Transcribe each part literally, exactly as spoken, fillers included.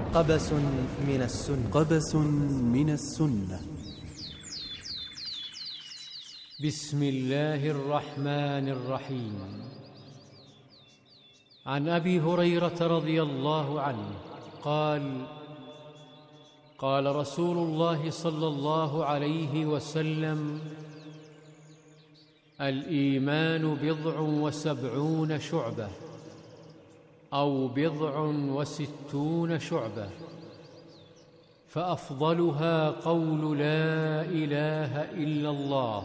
قبس من السنة قبس من السنة. بسم الله الرحمن الرحيم. عن أبي هريرة رضي الله عنه قال: قال رسول الله صلى الله عليه وسلم: الإيمان بضع وسبعون شعبة أو بضع وستون شعبة، فأفضلها قول لا إله إلا الله،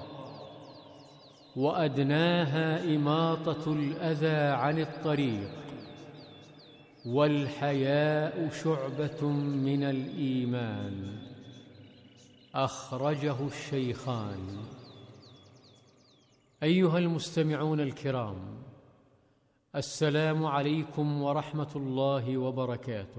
وأدناها إماطة الأذى عن الطريق، والحياء شعبة من الإيمان. أخرجه الشيخان. أيها المستمعون الكرام، السلام عليكم ورحمة الله وبركاته.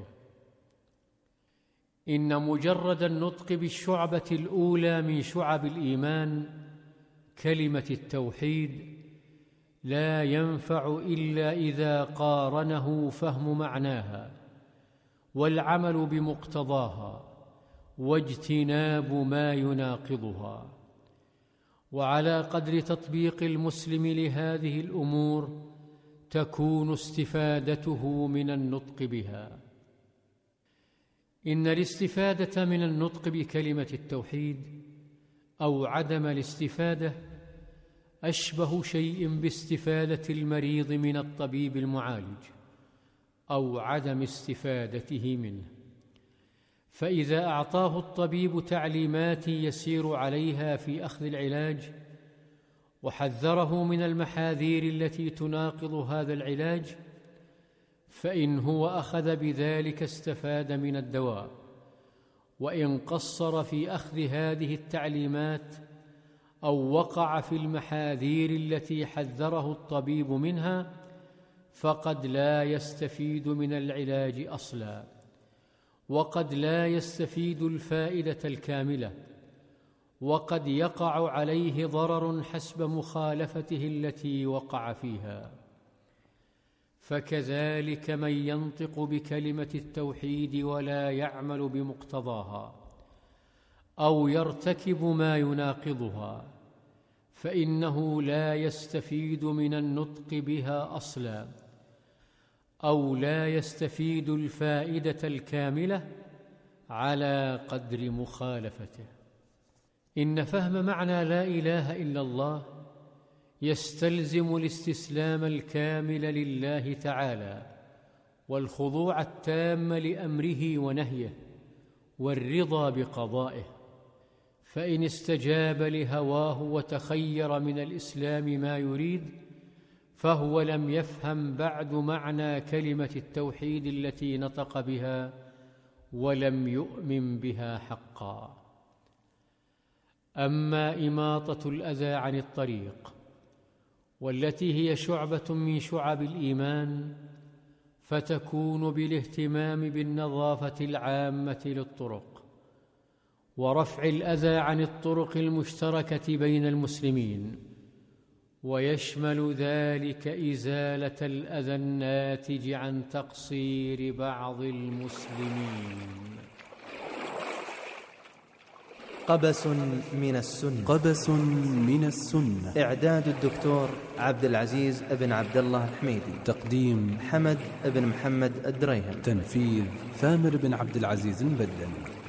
إن مجرد النطق بالشعبة الأولى من شعب الإيمان، كلمة التوحيد، لا ينفع إلا إذا قارنه فهم معناها والعمل بمقتضاها واجتناب ما يناقضها. وعلى قدر تطبيق المسلم لهذه الأمور تكون استفادته من النطق بها. إن الاستفادة من النطق بكلمة التوحيد أو عدم الاستفادة أشبه شيء باستفادة المريض من الطبيب المعالج أو عدم استفادته منه. فإذا أعطاه الطبيب تعليمات يسير عليها في أخذ العلاج، وحذره من المحاذير التي تناقض هذا العلاج، فإن هو أخذ بذلك استفاد من الدواء، وإن قصر في أخذ هذه التعليمات أو وقع في المحاذير التي حذره الطبيب منها فقد لا يستفيد من العلاج أصلاً، وقد لا يستفيد الفائدة الكاملة، وقد يقع عليه ضرر حسب مخالفته التي وقع فيها. فكذلك من ينطق بكلمة التوحيد ولا يعمل بمقتضاها أو يرتكب ما يناقضها، فإنه لا يستفيد من النطق بها أصلاً، أو لا يستفيد الفائدة الكاملة على قدر مخالفته. إن فهم معنى لا إله إلا الله يستلزم الاستسلام الكامل لله تعالى، والخضوع التام لأمره ونهيه، والرضا بقضائه. فإن استجاب لهواه وتخير من الإسلام ما يريد، فهو لم يفهم بعد معنى كلمة التوحيد التي نطق بها، ولم يؤمن بها حقا. أما إماطة الأذى عن الطريق، والتي هي شعبة من شعب الإيمان، فتكون بالاهتمام بالنظافة العامة للطرق، ورفع الأذى عن الطرق المشتركة بين المسلمين، ويشمل ذلك إزالة الأذى الناتج عن تقصير بعض المسلمين. قبس من السنة. قبس من السنة. إعداد الدكتور عبد العزيز بن عبد الله الحميدي. تقديم حمد بن محمد الدريهم. تنفيذ ثامر بن عبد العزيز البدن.